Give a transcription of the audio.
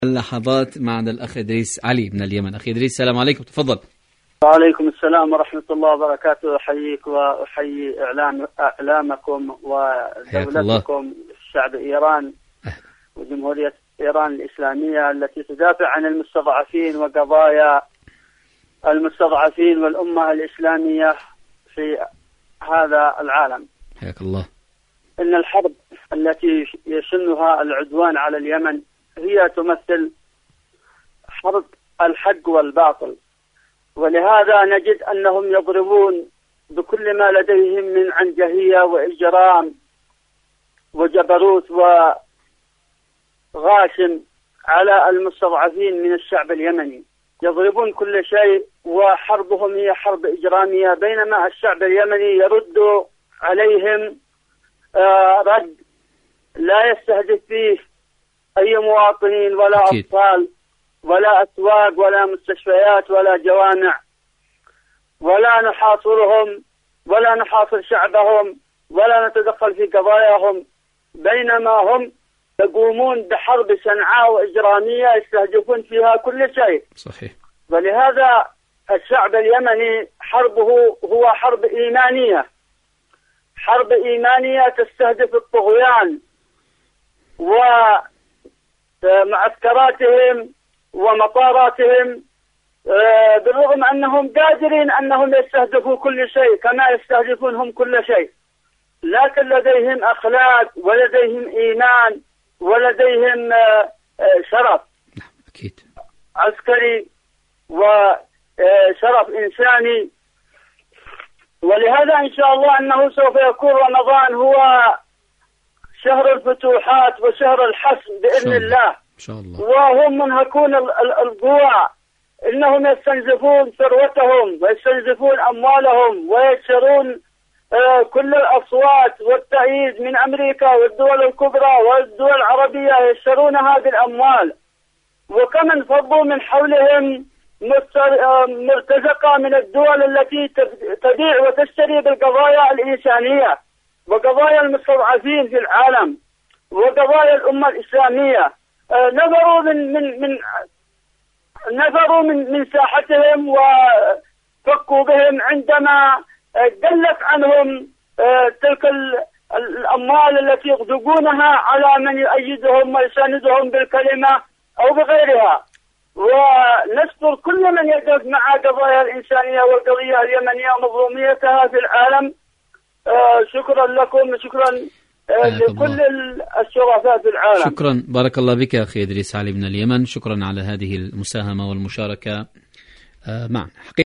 اللحظات معنا الأخ إدريس علي من اليمن. أخي إدريس السلام عليكم، تفضل. وعليكم السلام ورحمة الله وبركاته. أحييك وأحيي إعلامكم ودولتكم شعب إيران وجمهورية إيران الإسلامية التي تدافع عن المستضعفين وقضايا المستضعفين والأمة الإسلامية في هذا العالم. حياك الله. إن الحرب التي يشنها العدوان على اليمن هي تمثل حرب الحق والباطل، ولهذا نجد أنهم يضربون بكل ما لديهم من عنجهية وإجرام وجبروت وغاشم على المستضعفين من الشعب اليمني. يضربون كل شيء وحربهم هي حرب إجرامية، بينما الشعب اليمني يرد عليهم رد لا يستهدف فيه أي مواطنين ولا أكيد. أطفال ولا أسواق ولا مستشفيات ولا جوامع، ولا نحاصرهم ولا نحاصر شعبهم ولا نتدخل في قضاياهم، بينما هم يقومون بحرب شنعاء وإجرامية يستهدفون فيها كل شيء. صحيح. ولهذا الشعب اليمني حربه هو حرب إيمانية، حرب إيمانية تستهدف الطغيان ومعسكراتهم ومطاراتهم، بالرغم أنهم قادرين أنهم يستهدفوا كل شيء كما يستهدفون هم كل شيء، لكن لديهم أخلاق ولديهم إيمان ولديهم شرف أكيد عسكري وشرف إنساني. ولهذا إن شاء الله أنه سوف يكون رمضان هو شهر الفتوحات وشهر الحسم بإذن الله. إن شاء الله. وهم منهكون القوى، إنهم يستنزفون ثروتهم ويستنزفون أموالهم ويشترون كل الأصوات والتأييد من أمريكا والدول الكبرى والدول العربية، يشترونها بالأموال. وكمن فضوا من حولهم مرتزقة من الدول التي تبيع وتشتري بالقضايا الإنسانية وقضايا المستضعفين في العالم وقضايا الأمة الإسلامية. نفروا من ساحتهم وفكوا بهم عندما دلت عنهم تلك الأموال التي يغدقونها على من يؤيدهم ويساندهم بالكلمة أو بغيرها. ونشكر كل من يقف مع قضايا الإنسانية والقضية اليمنية ومظلوميتها في العالم. شكرا لكم وشكرا لكل الشرفاء في العالم. شكرا، بارك الله بك يا أخي إدريس علي من اليمن، شكرا على هذه المساهمة والمشاركة معنا.